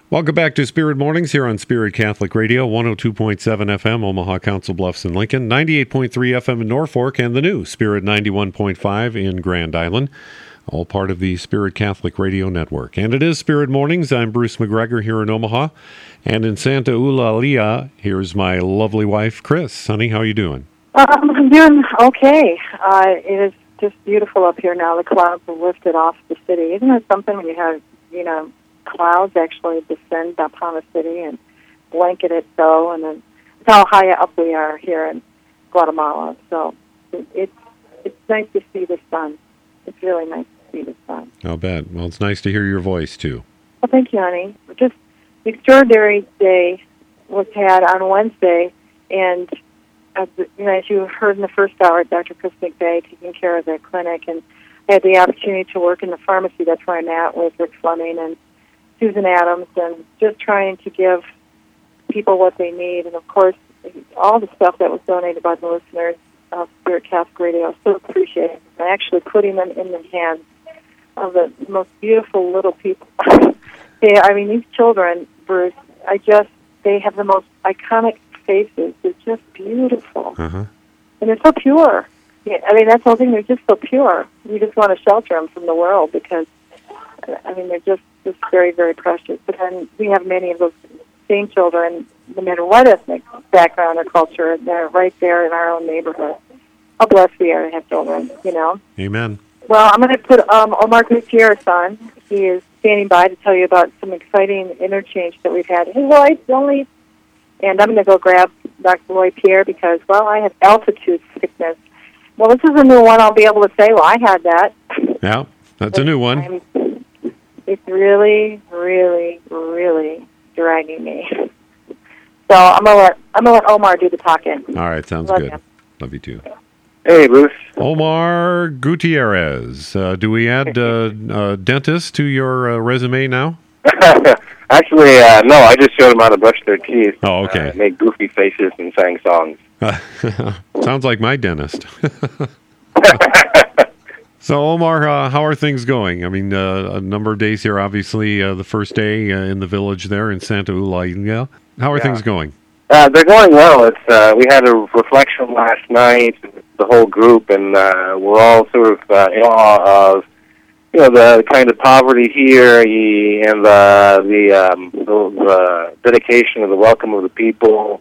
Welcome back to Spirit Mornings here on Spirit Catholic Radio, 102.7 FM, Omaha, Council Bluffs, and Lincoln, 98.3 FM in Norfolk, and the new Spirit 91.5 in Grand Island, all part of the Spirit Catholic Radio Network. And it is Spirit Mornings. I'm Bruce McGregor here in Omaha, and in Santa Eulalia, here's my lovely wife, Chris. Honey, how are you doing? I'm doing okay. It is just beautiful up here now. The clouds have lifted off the city. Isn't it something when you have, clouds actually descend upon a city and blanket it so, and then it's how high up we are here in Guatemala. So it's nice to see the sun. It's really nice to see the sun. I'll bet. Well, it's nice to hear your voice, too. Well, thank you, honey. Just the extraordinary day was had on Wednesday, and as you heard in the first hour, Dr. Chris McVeigh taking care of the clinic, and I had the opportunity to work in the pharmacy. That's where I'm at with Rick Fleming and Susan Adams, and just trying to give people what they need. And, of course, all the stuff that was donated by the listeners of Spirit Catholic Radio, I so appreciate it. And actually putting them in the hands of the most beautiful little people. These children, Bruce, they have the most iconic faces. They're just beautiful. Uh-huh. And they're so pure. Yeah, that's the whole thing. They're just so pure. You just want to shelter them from the world because, they're just very, very precious. But then we have many of those same children, no matter what ethnic background or culture, they're right there in our own neighborhood. How blessed we are to have children, Amen. Well, I'm going to put Omar Gutierrez on. He is standing by to tell you about some exciting interchange that we've had. Hey, Lloyd, only... And I'm going to go grab Dr. Lloyd Pierre because, I have altitude sickness. Well, this is a new one. I'll be able to say, I had that. Yeah, that's a new one. It's really, really, really dragging me. So I'm gonna let Omar do the talking. All right, sounds good. You. Love you too. Hey, Bruce. Omar Gutierrez. Do we add dentist to your resume now? Actually, no. I just showed them how to brush their teeth. Oh, okay. Made goofy faces and sang songs. Sounds like my dentist. So, Omar, how are things going? A number of days here, obviously, the first day in the village there in Santa Eulalia. How are things going? They're going well. We had a reflection last night, the whole group, and we're all sort of in awe of the kind of poverty here and the dedication of the welcome of the people.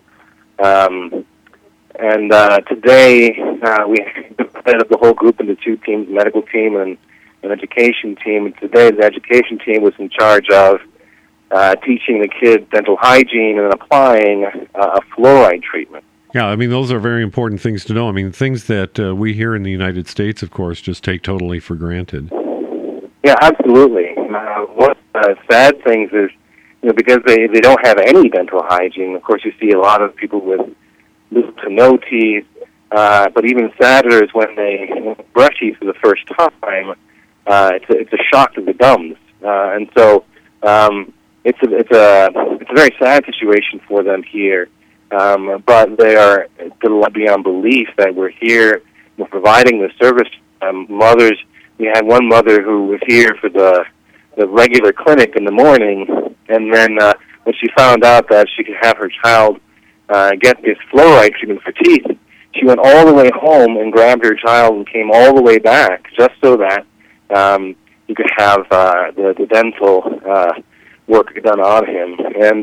And today we divided the whole group into two teams, medical team and an education team. And today the education team was in charge of teaching the kids dental hygiene and applying a fluoride treatment. Yeah, those are very important things to know. Things that we here in the United States, of course, just take totally for granted. Yeah, absolutely. One of the sad things is, because they don't have any dental hygiene. Of course, you see a lot of people with little to no teeth. But even sadder is when they brush teeth for the first time. It's a shock to the gums, and so it's a very sad situation for them here. But they are beyond belief that we're here, we're providing the service. Mothers. We had one mother who was here for the regular clinic in the morning, and then when she found out that she could have her child get this fluoride treatment for teeth, she went all the way home and grabbed her child and came all the way back just so that you could have the dental work done on him. And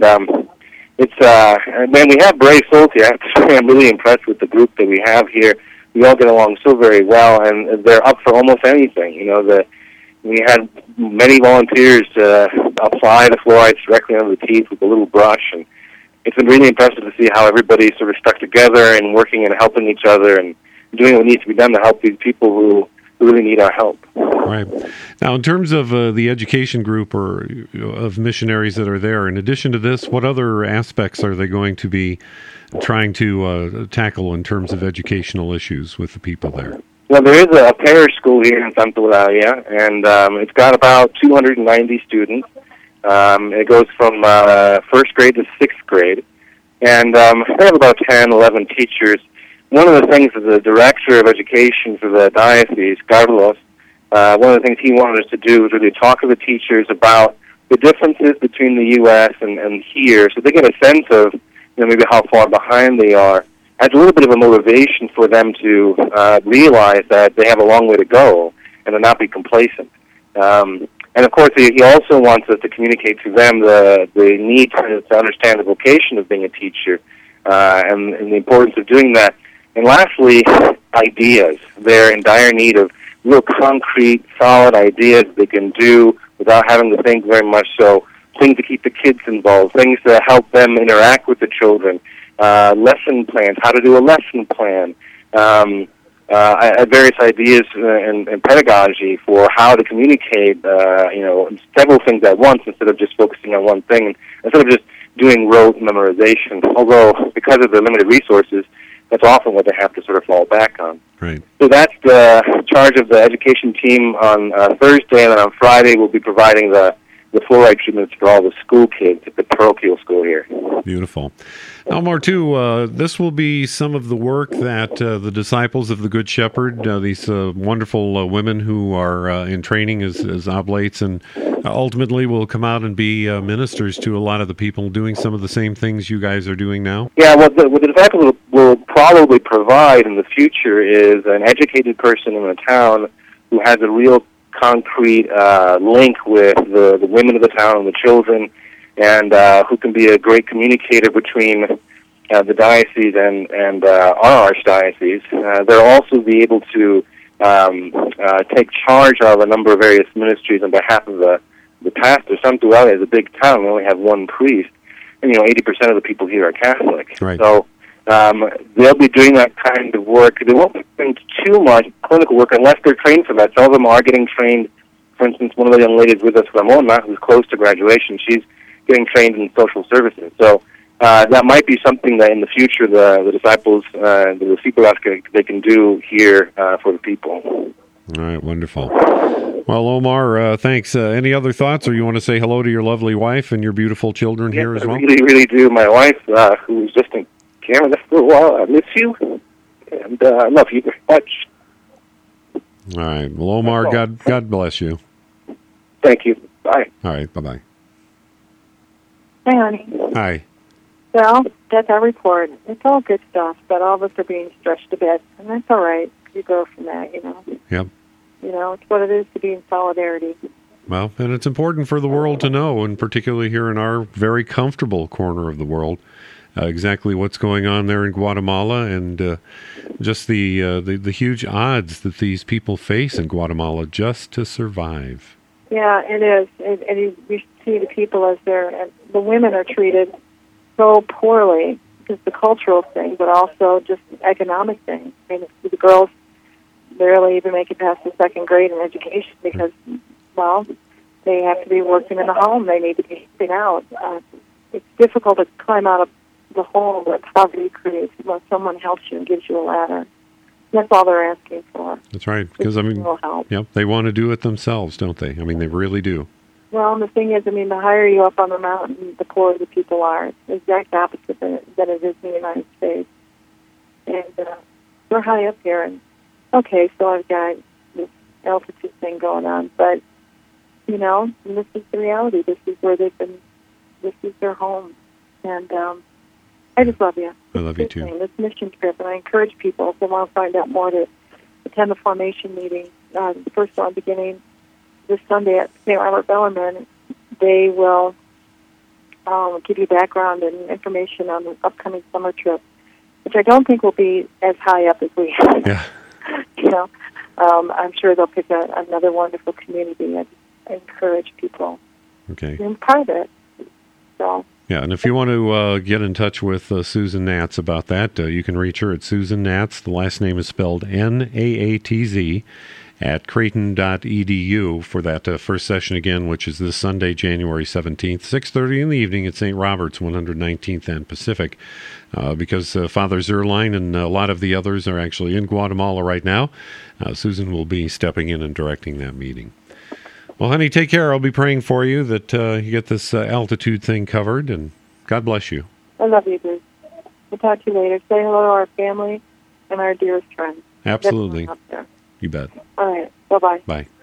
man, we have brave souls here. I have to say, I'm really impressed with the group that we have here. We all get along so very well, and they're up for almost anything. We had many volunteers apply the fluorides directly on the teeth with a little brush, and it's been really impressive to see how everybody sort of stuck together and working and helping each other and doing what needs to be done to help these people who really need our help. Right. Now, in terms of the education group or of missionaries that are there, in addition to this, what other aspects are they going to be trying to tackle in terms of educational issues with the people there? Well, there is a parish school here in Santa Eulalia, and it's got about 290 students. It goes from first grade to sixth grade, and they have about 10, 11 teachers. One of the things that the director of education for the diocese, Carlos, one of the things he wanted us to do was really talk to the teachers about the differences between the U.S. and here, so they get a sense of maybe how far behind they are, as a little bit of a motivation for them to realize that they have a long way to go and to not be complacent. And of course, he also wants us to communicate to them the need to understand the vocation of being a teacher and the importance of doing that. And lastly, ideas. They're in dire need of real concrete, solid ideas they can do without having to think very much. So things to keep the kids involved, things to help them interact with the children, lesson plans, how to do a lesson plan, various ideas and pedagogy for how to communicate, several things at once instead of just focusing on one thing, instead of just doing rote memorization. Although, because of the limited resources, that's often what they have to sort of fall back on. Right. So that's the charge of the education team on Thursday, and then on Friday we'll be providing the fluoride treatments for all the school kids at the parochial school here. Beautiful. Elmore, too, this will be some of the work that the disciples of the Good Shepherd, these wonderful women who are in training as oblates, and ultimately will come out and be ministers to a lot of the people doing some of the same things you guys are doing now? Yeah, what the disciples will probably provide in the future is an educated person in the town who has a real concrete link with the women of the town and the children, and who can be a great communicator between the diocese and our archdiocese. They'll also be able to take charge of a number of various ministries on behalf of the pastor. Some throughout it is a big town. We only have one priest, and 80% of the people here are Catholic. Right. So they'll be doing that kind of work. They won't be doing too much clinical work unless they're trained for that. Some of them are getting trained. For instance, one of the young ladies with us, Ramona, who's close to graduation, she's getting trained in social services. So that might be something that in the future the disciples, the disciples, they can do here for the people. All right, wonderful. Well, Omar, thanks. Any other thoughts, or you want to say hello to your lovely wife and your beautiful children here as well? I really, really do. My wife, who was just in Canada for a while, I miss you, and I love you very much. All right. Well, Omar, God bless you. Thank you. Bye. All right. Bye-bye. Hi, honey. Hi. Well, that's our report. It's all good stuff, but all of us are being stretched a bit, and that's all right. You grow from that, Yep. It's what it is to be in solidarity. Well, and it's important for the world to know, and particularly here in our very comfortable corner of the world, exactly what's going on there in Guatemala, and just the huge odds that these people face in Guatemala just to survive. Yeah, it is. And you see the people as the women are treated so poorly, just the cultural thing, but also just economic thing. I mean, the girls barely even make it past the second grade in education because, well, they have to be working in the home. They need to be helping out. It's difficult to climb out of the hole that poverty creates unless someone helps you and gives you a ladder. That's all they're asking for. That's right. Because, they want to do it themselves, don't they? I mean, they really do. Well, and the thing is, the higher you up on the mountain, the poorer the people are. It's the exact opposite than it is in the United States. And we're high up here, and okay, so I've got this altitude thing going on, but, and this is the reality. This is where this is their home. And I just love you. I love you too. This mission trip, and I encourage people, if they want to find out more, to attend the formation meeting. The first one beginning this Sunday at St. Robert Bellarmine. They will give you background and information on the upcoming summer trip, which I don't think will be as high up as we have. Yeah. I'm sure they'll pick another wonderful community. I encourage people to be part of it. So. Yeah, and if you want to get in touch with Susan Natz about that, you can reach her at Susan Natz. The last name is spelled Naatz at creighton.edu for that first session again, which is this Sunday, January 17th, 6:30 in the evening at St. Robert's, 119th and Pacific. Because Father Zerline and a lot of the others are actually in Guatemala right now, Susan will be stepping in and directing that meeting. Well, honey, take care. I'll be praying for you that you get this altitude thing covered, and God bless you. I love you, Bruce. We'll talk to you later. Say hello to our family and our dearest friends. Absolutely. You bet. All right. Bye-bye. Bye.